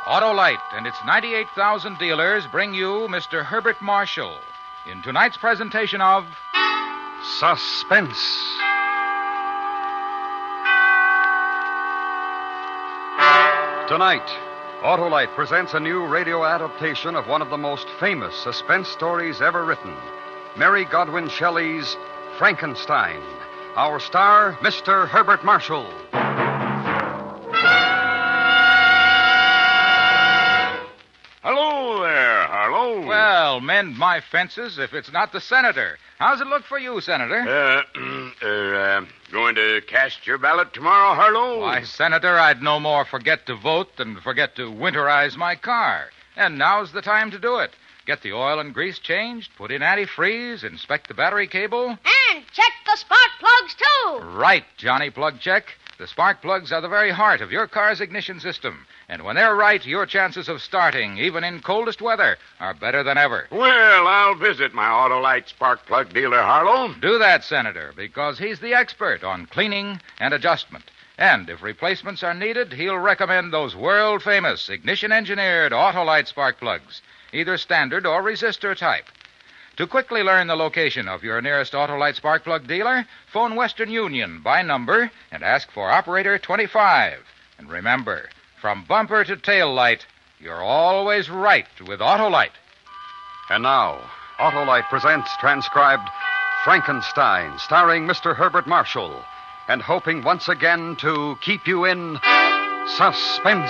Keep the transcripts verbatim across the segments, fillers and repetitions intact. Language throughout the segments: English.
Autolite and its ninety-eight thousand dealers bring you Mister Herbert Marshall in tonight's presentation of Suspense. Tonight, Autolite presents a new radio adaptation of one of the most famous suspense stories ever written, Mary Godwin Shelley's Frankenstein. Our star, Mister Herbert Marshall. Hello there, Harlow. Well, mend my fences if it's not the Senator. How's it look for you, Senator? Uh, uh, going to cast your ballot tomorrow, Harlow? Why, Senator, I'd no more forget to vote than forget to winterize my car. And now's the time to do it. Get the oil and grease changed, put in antifreeze, inspect the battery cable. And check the spark plugs, too. Right, Johnny Plug Check. The spark plugs are the very heart of your car's ignition system. And when they're right, your chances of starting, even in coldest weather, are better than ever. Well, I'll visit my Autolite spark plug dealer, Harlow. Do that, Senator, because he's the expert on cleaning and adjustment. And if replacements are needed, he'll recommend those world-famous ignition-engineered Autolite spark plugs, either standard or resistor type. To quickly learn the location of your nearest Autolite spark plug dealer, phone Western Union by number and ask for operator twenty-five. And remember, from bumper to tail light, you're always right with Autolite. And now, Autolite presents transcribed Frankenstein, starring Mister Herbert Marshall, and hoping once again to keep you in suspense.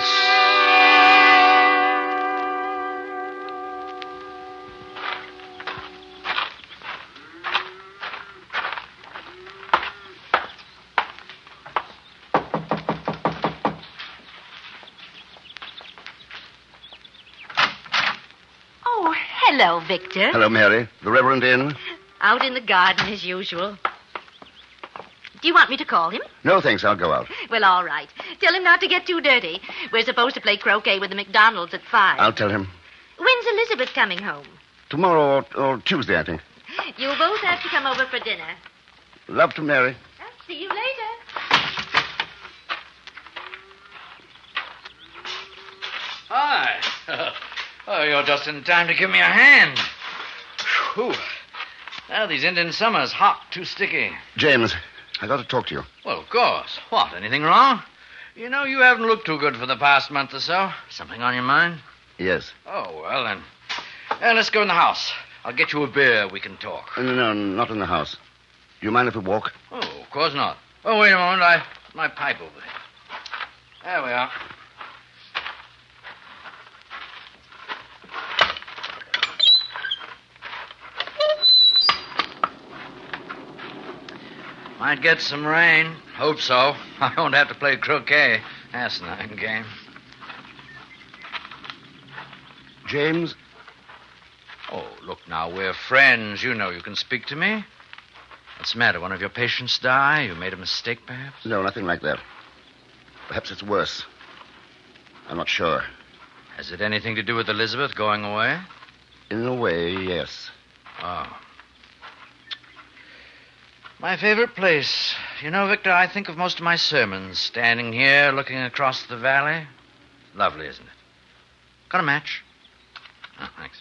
Hello, Victor. Hello, Mary. The Reverend in? Out in the garden as usual. Do you want me to call him? No, thanks. I'll go out. Well, all right. Tell him not to get too dirty. We're supposed to play croquet with the McDonald's at five. I'll tell him. When's Elizabeth coming home? Tomorrow or, or Tuesday, I think. You'll both have to come over for dinner. Love to Mary. I'll see you later. Hi. Oh, you're just in time to give me a hand. Whew. Now, these Indian summers, hot, too sticky. James, I got to talk to you. Well, of course. What, anything wrong? You know, you haven't looked too good for the past month or so. Something on your mind? Yes. Oh, well, then. Uh, let's go in the house. I'll get you a beer. We can talk. No, no, not in the house. Do you mind if we walk? Oh, of course not. Oh, wait a moment. I my pipe over there. There we are. Might get some rain. Hope so. I won't have to play croquet. Asinine game. James? Oh, look now, we're friends. You know you can speak to me. What's the matter? One of your patients die? You made a mistake, perhaps? No, nothing like that. Perhaps it's worse. I'm not sure. Has it anything to do with Elizabeth going away? In a way, yes. Oh. My favorite place. You know, Victor, I think of most of my sermons standing here looking across the valley. Lovely, isn't it? Got a match? Oh, thanks.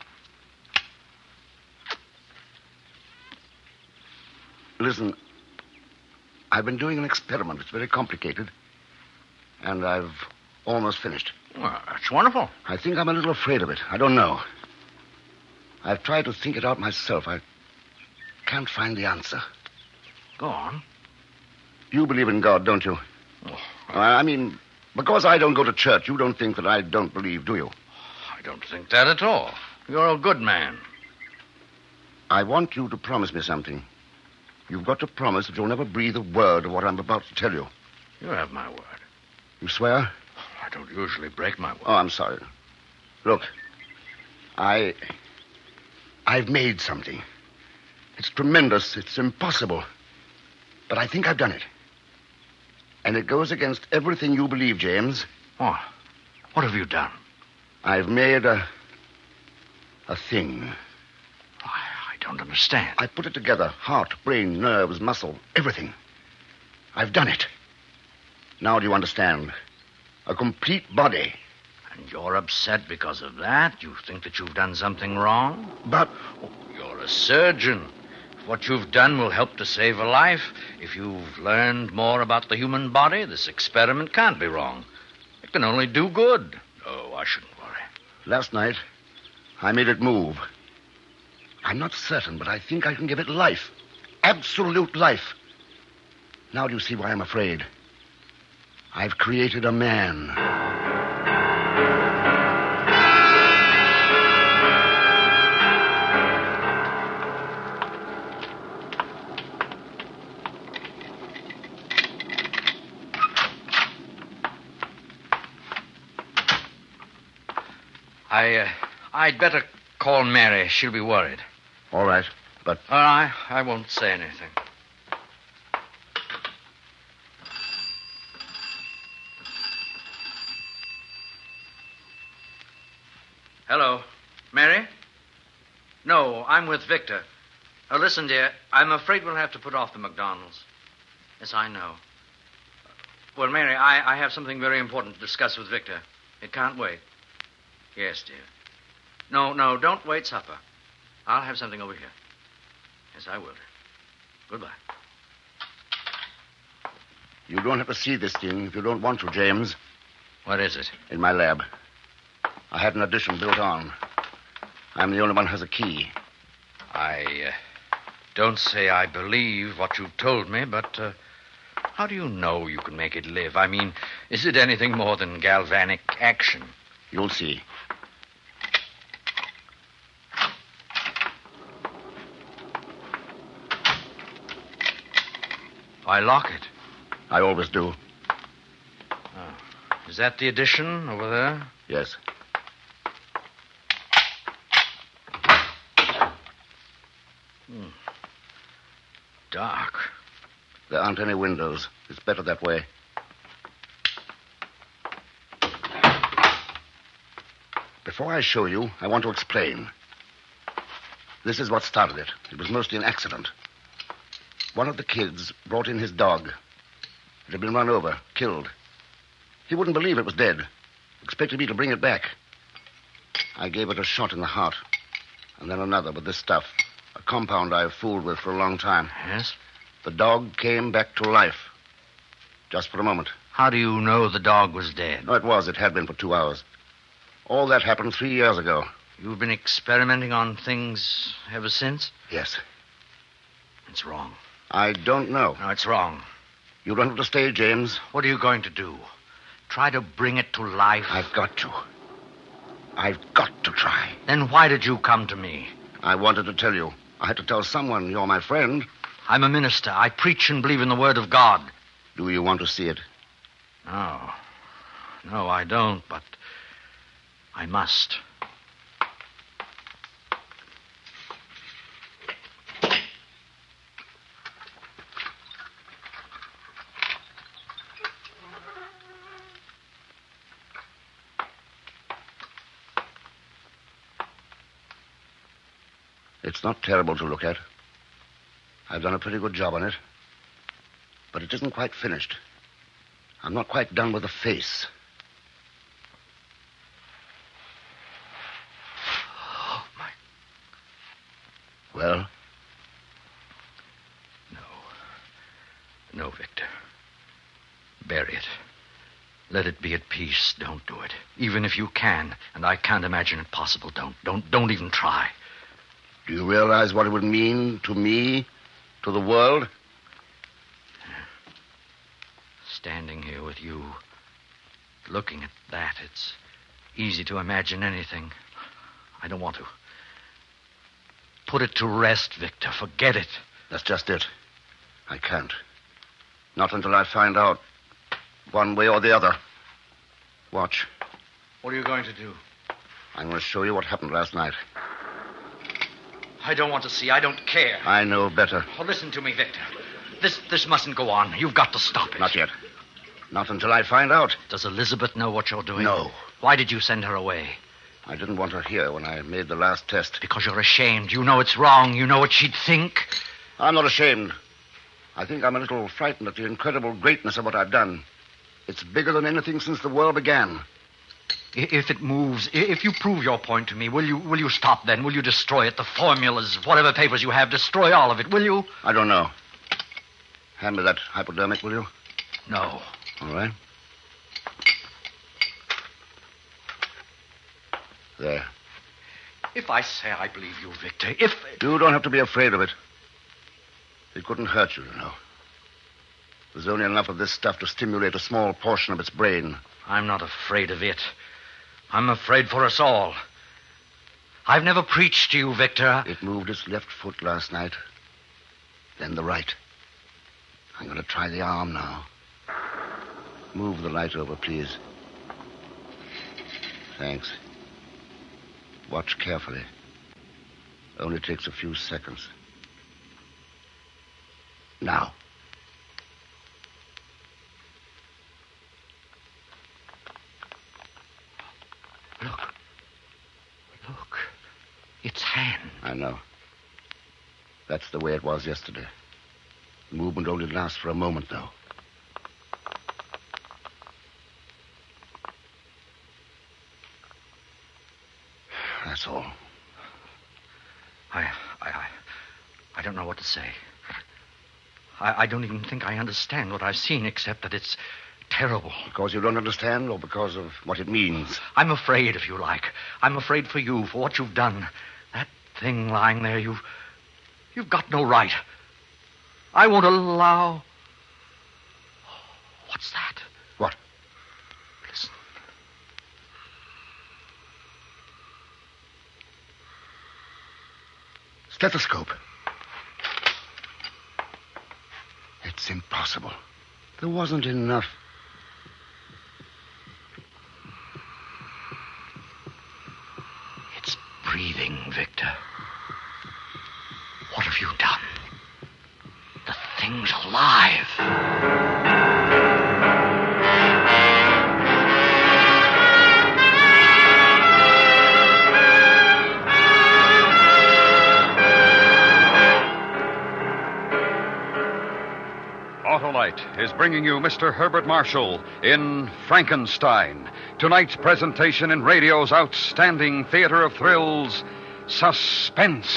Listen, I've been doing an experiment. It's very complicated. And I've almost finished. Well, that's wonderful. I think I'm a little afraid of it. I don't know. I've tried to think it out myself. I can't find the answer. Go on. You believe in God, don't you? Oh, I mean, because I don't go to church, you don't think that I don't believe, do you? I don't think that at all. You're a good man. I want you to promise me something. You've got to promise that you'll never breathe a word of what I'm about to tell you. You have my word. You swear? I don't usually break my word. Oh, I'm sorry. Look, I... I've made something. It's tremendous. It's impossible. But I think I've done it. And it goes against everything you believe, James. What? What have you done? I've made a... a thing. I, I don't understand. I put it together. Heart, brain, nerves, muscle, everything. I've done it. Now do you understand? A complete body. And you're upset because of that? You think that you've done something wrong? But Oh, you're a surgeon. If what you've done will help to save a life, if you've learned more about the human body, this experiment can't be wrong. It can only do good. Oh, I shouldn't worry. last night, I made it move. I'm not certain, but I think I can give it life. Absolute life. Now do you see why I'm afraid? I've created a man. I, uh, I'd better call Mary. She'll be worried. All right, but All right, I won't say anything. Hello. Mary? No, I'm with Victor. Now, listen, dear, I'm afraid we'll have to put off the McDonald's. Yes, I know. Well, Mary, I, I have something very important to discuss with Victor. It can't wait. Yes, dear. No, no, don't wait supper. I'll have something over here. Yes, I will. Goodbye. you don't have to see this thing if you don't want to, James. What is it? In my lab. I had an addition built on. I'm the only one who has a key. I uh, don't say I believe what you've told me, but uh, how do you know you can make it live? I mean, is it anything more than galvanic action? You'll see. Why lock it? I always do. Is that the addition over there? Yes. Dark. There aren't any windows. It's better that way. Before I show you, I want to explain. This is what started it. It was mostly an accident. One of the kids brought in his dog. It had been run over, killed. He wouldn't believe it was dead. Expected me to bring it back. I gave it a shot in the heart. And then another with this stuff. A compound I've fooled with for a long time. Yes? The dog came back to life. Just for a moment. How do you know the dog was dead? No, it was. It had been for two hours. All that happened three years ago. You've been experimenting on things ever since? Yes. It's wrong. I don't know. No, it's wrong. You don't have to stay, James. What are you going to do? Try to bring it to life? I've got to. I've got to try. Then why did you come to me? I wanted to tell you. I had to tell someone you're my friend. I'm a minister. I preach and believe in the word of God. Do you want to see it? No. No, I don't, but I must. It's not terrible to look at. I've done a pretty good job on it. But it isn't quite finished. I'm not quite done with the face. Oh, my. Well? No. No, Victor. Bury it. Let it be at peace. Don't do it. Even if you can, and I can't imagine it possible, don't. Don't, don't even try. Do you realize what it would mean to me, to the world? Standing here with you, looking at that, it's easy to imagine anything. I don't want to. Put it to rest, Victor. Forget it. That's just it. I can't. Not until I find out one way or the other. Watch. What are you going to do? I'm going to show you what happened last night. I don't want to see. I don't care. I know better. Oh, listen to me, Victor. This this mustn't go on. You've got to stop it. Not yet. Not until I find out. Does Elizabeth know what you're doing? No. Why did you send her away? I didn't want her here when I made the last test. Because you're ashamed. You know it's wrong. You know what she'd think. I'm not ashamed. I think I'm a little frightened at the incredible greatness of what I've done. It's bigger than anything since the world began. I- If it moves, i- if you prove your point to me, will you will you stop then? Will you destroy it? The formulas, whatever papers you have, destroy all of it, will you? I don't know. Hand me that hypodermic, will you? No. All right. There. If I say I believe you, Victor, if... You don't have to be afraid of it. It couldn't hurt you, you know. There's only enough of this stuff to stimulate a small portion of its brain. I'm not afraid of it. I'm afraid for us all. I've never preached to you, Victor. It moved its left foot last night. Then the right. I'm going to try the arm now. Move the light over, please. Thanks. Watch carefully. Only takes a few seconds. Now. Look. Look. It's hand. I know. That's the way it was yesterday. The movement only lasts for a moment, though. That's all. I, I, I, I don't know what to say. I, I don't even think I understand what I've seen, except that it's terrible. Because you don't understand, or because of what it means? I'm afraid, if you like. I'm afraid for you, for what you've done. That thing lying there, you've... You've got no right. I won't allow... What's that? What? Listen. Stethoscope. It's impossible. There wasn't enough. It's breathing, Victor. What have you done? The thing's alive. Autolite is bringing you Mister Herbert Marshall in Frankenstein. Tonight's presentation in radio's outstanding theater of thrills, Suspense.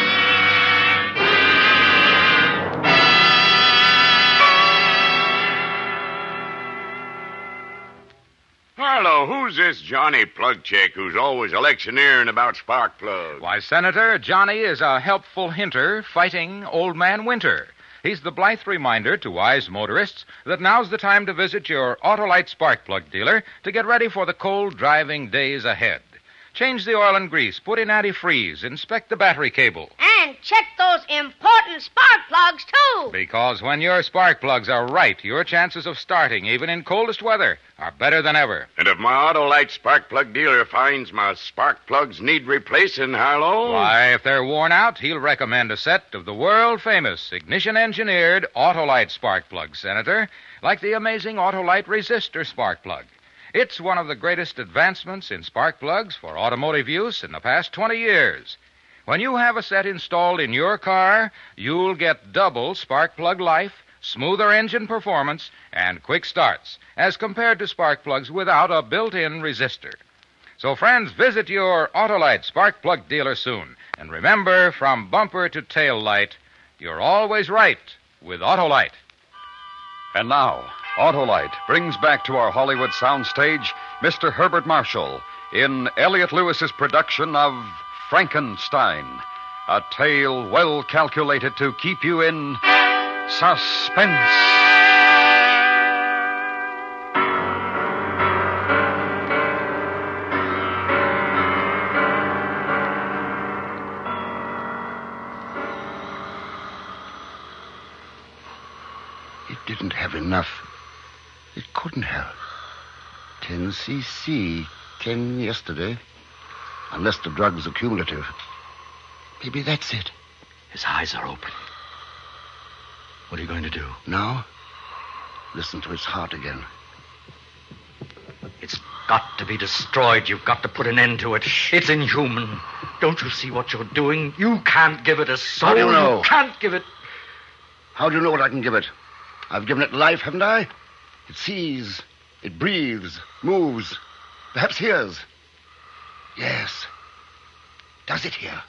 Harlow, who's this Johnny Plugcheck who's always electioneering about spark plugs? Why, Senator, Johnny is a helpful hinter fighting Old Man Winter. He's the blithe reminder to wise motorists that now's the time to visit your Autolite spark plug dealer to get ready for the cold driving days ahead. Change the oil and grease, put in antifreeze, inspect the battery cable. And check those important spark plugs, too. Because when your spark plugs are right, your chances of starting, even in coldest weather, are better than ever. And if my Autolite spark plug dealer finds my spark plugs need replacing, Harlow... Why, if they're worn out, he'll recommend a set of the world-famous ignition-engineered Autolite spark plugs, Senator, like the amazing Autolite resistor spark plug. It's one of the greatest advancements in spark plugs for automotive use in the past twenty years. When you have a set installed in your car, you'll get double spark plug life, smoother engine performance, and quick starts, as compared to spark plugs without a built-in resistor. So, friends, visit your Autolite spark plug dealer soon. And remember, from bumper to tail light, you're always right with Autolite. And now, Autolite brings back to our Hollywood soundstage Mister Herbert Marshall in Elliot Lewis's production of Frankenstein, a tale well calculated to keep you in suspense. It didn't have enough. It couldn't have. ten c c, ten yesterday. Unless the drug was accumulative. Maybe that's it. His eyes are open. What are you going to do? Now, listen to his heart again. It's got to be destroyed. You've got to put an end to it. It's inhuman. Don't you see what you're doing? You can't give it a soul. How do you know? You can't give it... How do you know what I can give it? I've given it life, haven't I? It sees, it breathes, moves. Perhaps hears. Yes. Does it hear?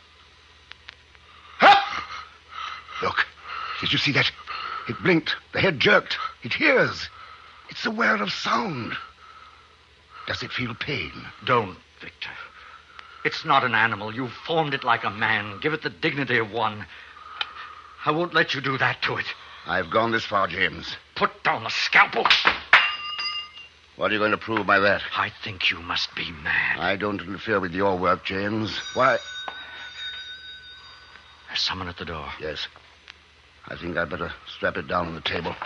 Ha! Look. Did you see that? It blinked. The head jerked. It hears. It's aware of sound. Does it feel pain? Don't, Victor. It's not an animal. You've formed it like a man. Give it the dignity of one. I won't let you do that to it. I've gone this far, James. Put down the scalpel. What are you going to prove by that? I think you must be mad. I don't interfere with your work, James. Why? There's someone at the door. Yes. I think I'd better strap it down on the table.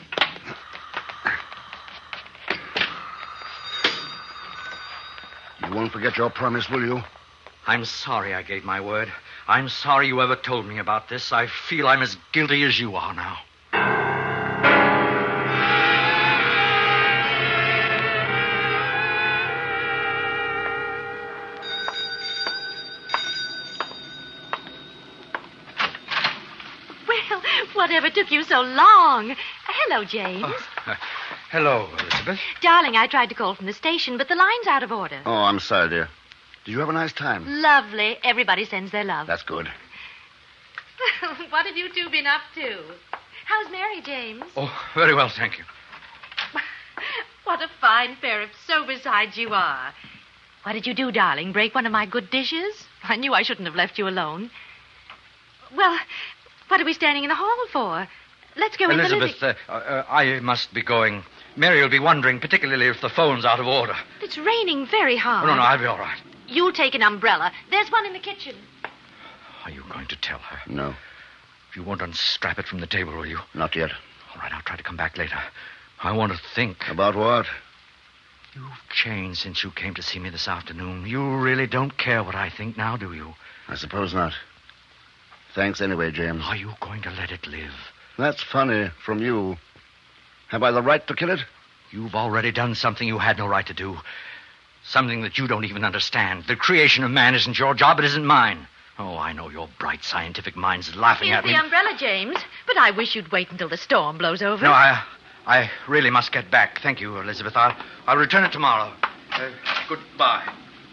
You won't forget your promise, will you? I'm sorry I gave my word. I'm sorry you ever told me about this. I feel I'm as guilty as you are now. Well, whatever took you so long? Hello, James. Oh, uh, hello, Elizabeth. Darling, I tried to call from the station, but the line's out of order. Oh, I'm sorry, dear. Did you have a nice time? Lovely. Everybody sends their love. That's good. What have you two been up to? How's Mary, James? Oh, very well, thank you. What a fine pair of sober-sides you are. What did you do, darling? Break one of my good dishes? I knew I shouldn't have left you alone. Well, what are we standing in the hall for? Let's go in Elizabeth, the uh, uh, I must be going. Mary will be wondering, particularly if the phone's out of order. It's raining very hard. Oh, no, no, I'll be all right. You'll take an umbrella. There's one in the kitchen. Are you going to tell her? No, You won't unstrap it from the table, will you? not yet. All right, I'll try to come back later. I want to think. About what? You've changed since you came to see me this afternoon. You really don't care what I think now, do you? I suppose not. Thanks anyway, James. Are you going to let it live? That's funny from you. Have I the right to kill it? You've already done something you had no right to do. Something that you don't even understand. The creation of man isn't your job, it isn't mine. Oh, I know your bright scientific mind's laughing Here's at me. the umbrella, James. But I wish you'd wait until the storm blows over. No, I I really must get back. Thank you, Elizabeth. I'll, I'll return it tomorrow. Uh, goodbye.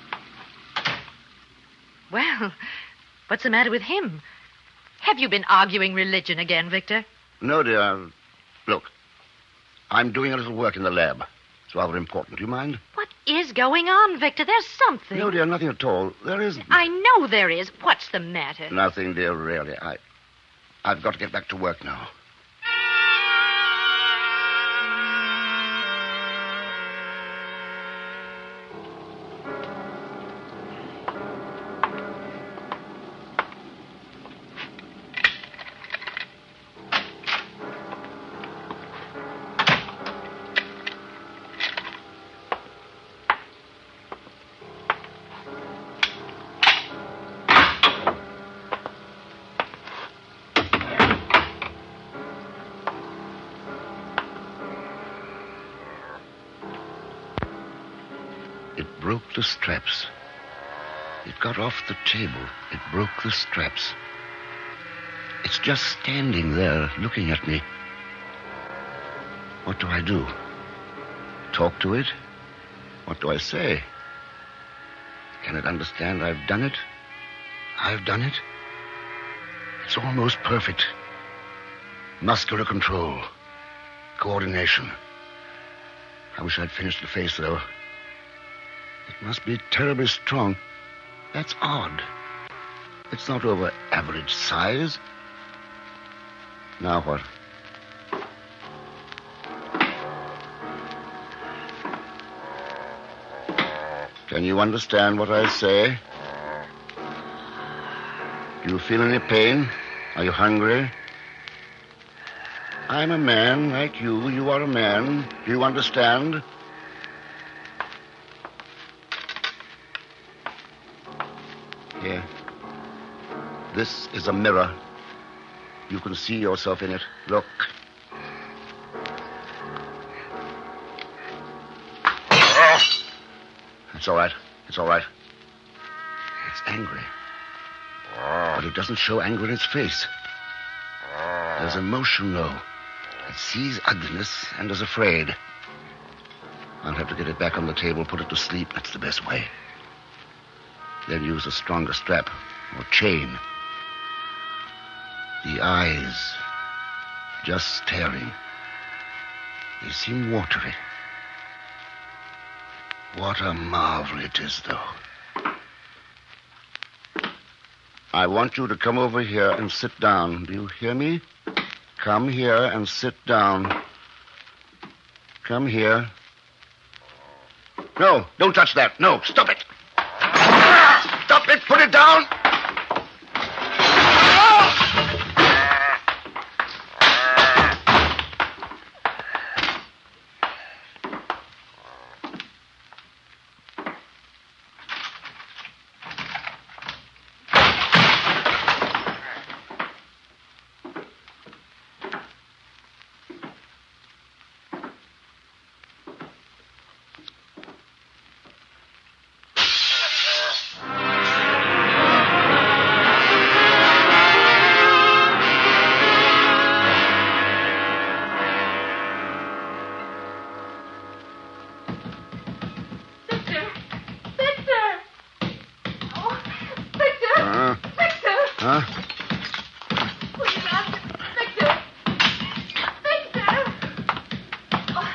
Well, what's the matter with him? Have you been arguing religion again, Victor? No, dear. Look, I'm doing a little work in the lab. It's rather important. Do you mind? What is going on, Victor? There's something. No, dear, nothing at all. There isn't. I know there is. What's the matter? Nothing, dear, really. I, I've got to get back to work now. It broke the straps. It got off the table. It broke the straps. It's just standing there looking at me. What do I do? Talk to it? What do I say? Can it understand I've done it? I've done it? It's almost perfect. Muscular control. Coordination. I wish I'd finished the face, though. It must be terribly strong. That's odd. It's not over average size. Now what? Can you understand what I say? Do you feel any pain? Are you hungry? I'm a man like you. You are a man. Do you understand? Here. This is a mirror. You can see yourself in it. Look. It's all right. It's all right. It's angry. But it doesn't show anger in its face. There's emotion, though. It sees ugliness and is afraid. I'll have to get it back on the table, put it to sleep. That's the best way. Then use a stronger strap or chain. The eyes, just staring. They seem watery. What a marvel it is, though. I want you to come over here and sit down. Do you hear me? Come here and sit down. Come here. No, don't touch that. No, stop it. Stop it. Put it down. Huh? Please, Victor. Victor. Oh.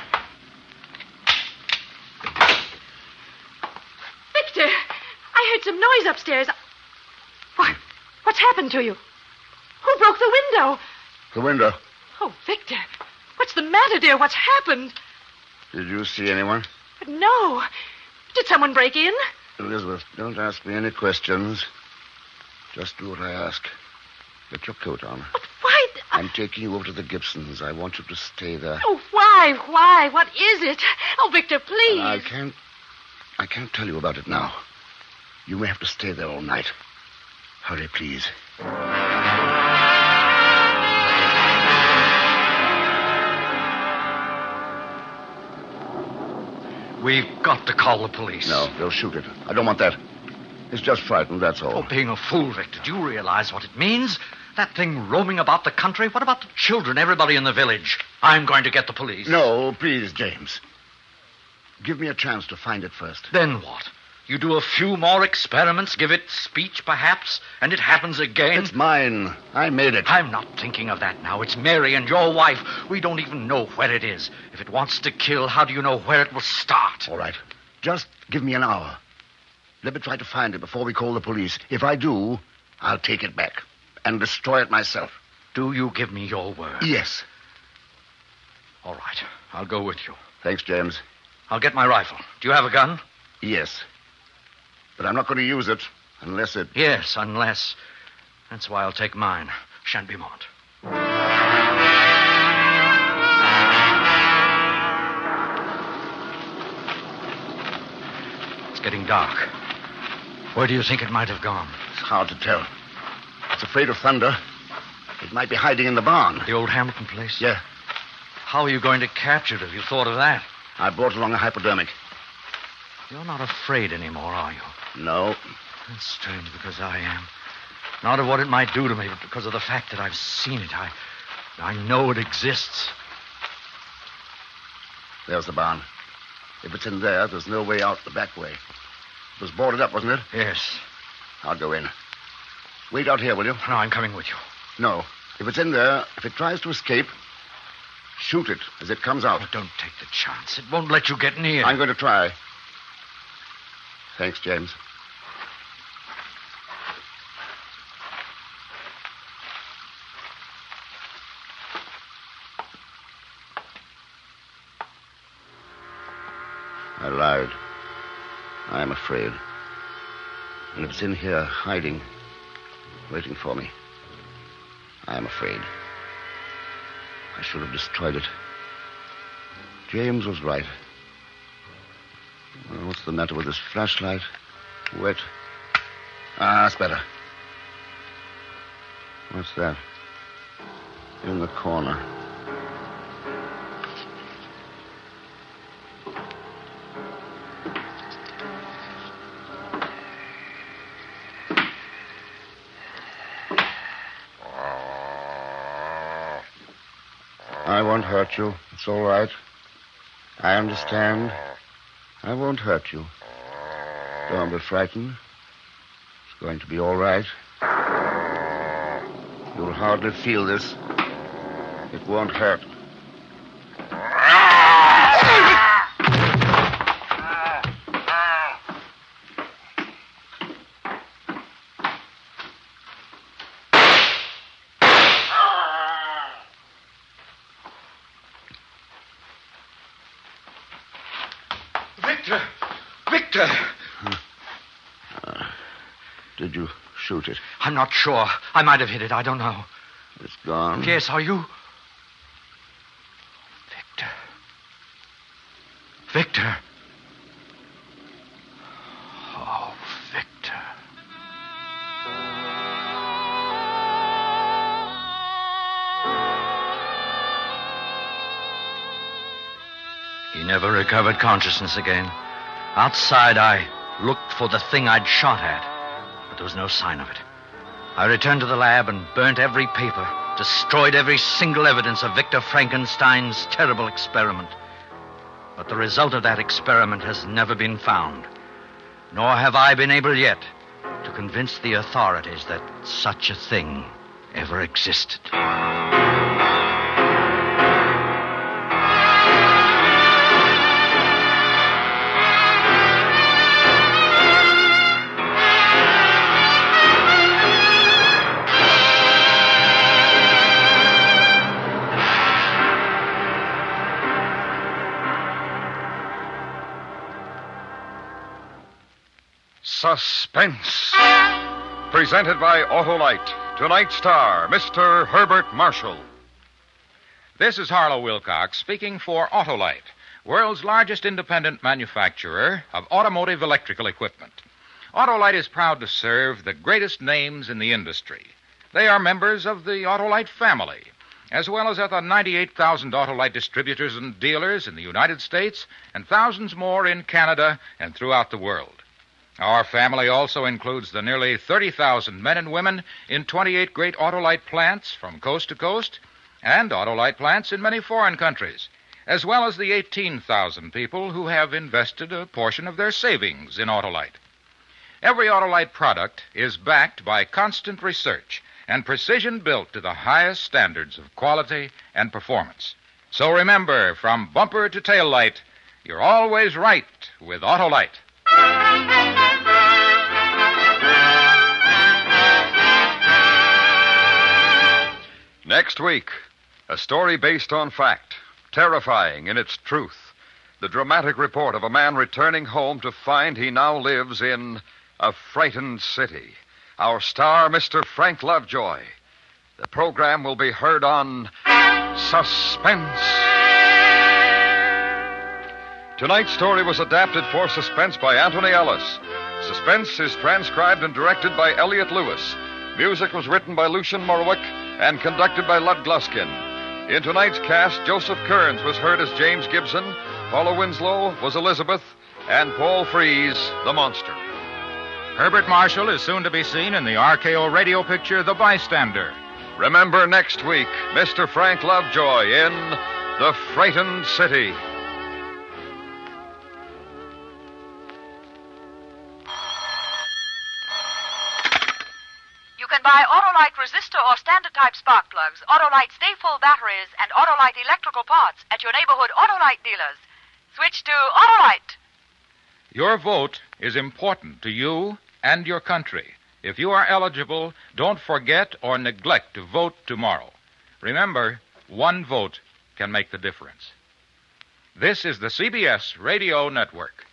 Victor, I heard some noise upstairs. What? What's happened to you? Who broke the window? The window. Oh, Victor. What's the matter, dear? What's happened? Did you see anyone? No. Did someone break in? Elizabeth, don't ask me any questions. Just do what I ask. Get your coat on. But why? th- I'm taking you over to the Gibsons. I want you to stay there. Oh, why? Why? What is it? Oh, Victor, please. I can't... I can't tell you about it now. You may have to stay there all night. Hurry, please. We've got to call the police. No, they'll shoot it. I don't want that. It's just frightened, that's all. Oh, being a fool, Victor. Do you realize what it means? That thing roaming about the country? What about the children, everybody in the village? I'm going to get the police. No, please, James. Give me a chance to find it first. Then what? You do a few more experiments, give it speech, perhaps, and it happens again? It's mine. I made it. I'm not thinking of that now. It's Mary and your wife. We don't even know where it is. If it wants to kill, how do you know where it will start? All right. Just give me an hour. Let me try to find it before we call the police. If I do, I'll take it back and destroy it myself. Do you give me your word? Yes. All right. I'll go with you. Thanks, James. I'll get my rifle. Do you have a gun? Yes. But I'm not going to use it unless it... Yes, unless. That's why I'll take mine. Shan't be a moment. It's getting dark. Where do you think it might have gone? It's hard to tell. It's afraid of thunder. It might be hiding in the barn. The old Hamilton place? Yeah. How are you going to capture it? Have you thought of that? I brought along a hypodermic. You're not afraid anymore, are you? No. That's strange, because I am. Not of what it might do to me, but because of the fact that I've seen it. I, I know it exists. There's the barn. If it's in there, there's no way out the back way. It was boarded up, wasn't it? Yes. I'll go in. Wait out here, will you? No, I'm coming with you. No. If it's in there, if it tries to escape, shoot it as it comes out. Oh, don't take the chance. It won't let you get near. I'm going to try. Thanks, James. I lied. I am afraid. And if it's in here, hiding, waiting for me, I am afraid. I should have destroyed it. James was right. Well, what's the matter with this flashlight? Wet. Ah, that's better. What's that? In the corner. I won't hurt you. It's all right. I understand. I won't hurt you. Don't be frightened. It's going to be all right. You'll hardly feel this. It won't hurt. Victor! Victor! Uh, did you shoot it? I'm not sure. I might have hit it. I don't know. It's gone? Yes, are you? Victor. Victor. Oh, Victor. He never recovered consciousness again. Outside, I looked for the thing I'd shot at, but there was no sign of it. I returned to the lab and burnt every paper, destroyed every single evidence of Victor Frankenstein's terrible experiment. But the result of that experiment has never been found, nor have I been able yet to convince the authorities that such a thing ever existed. Suspense. Presented by Autolite. Tonight's star, Mister Herbert Marshall. This is Harlow Wilcox speaking for Autolite, world's largest independent manufacturer of automotive electrical equipment. Autolite is proud to serve the greatest names in the industry. They are members of the Autolite family, as well as other ninety-eight thousand Autolite distributors and dealers in the United States and thousands more in Canada and throughout the world. Our family also includes the nearly thirty thousand men and women in twenty-eight great Autolite plants from coast to coast and Autolite plants in many foreign countries, as well as the eighteen thousand people who have invested a portion of their savings in Autolite. Every Autolite product is backed by constant research and precision built to the highest standards of quality and performance. So remember, from bumper to tail light, you're always right with Autolite. Next week, a story based on fact, terrifying in its truth. The dramatic report of a man returning home to find he now lives in a frightened city. Our star, Mister Frank Lovejoy. The program will be heard on Suspense. Tonight's story was adapted for Suspense by Anthony Ellis. Suspense is transcribed and directed by Elliot Lewis. Music was written by Lucian Morwick and conducted by Lud Gluskin. In tonight's cast, Joseph Kearns was heard as James Gibson, Paula Winslow was Elizabeth, and Paul Frees, the monster. Herbert Marshall is soon to be seen in the R K O radio picture, The Bystander. Remember next week, Mister Frank Lovejoy in The Frightened City. You can buy Autolite resistor or standard type spark plugs, Autolite stay full batteries, and Autolite electrical parts at your neighborhood Autolite dealers. Switch to Autolite. Your vote is important to you and your country. If you are eligible, don't forget or neglect to vote tomorrow. Remember, one vote can make the difference. This is the C B S Radio Network.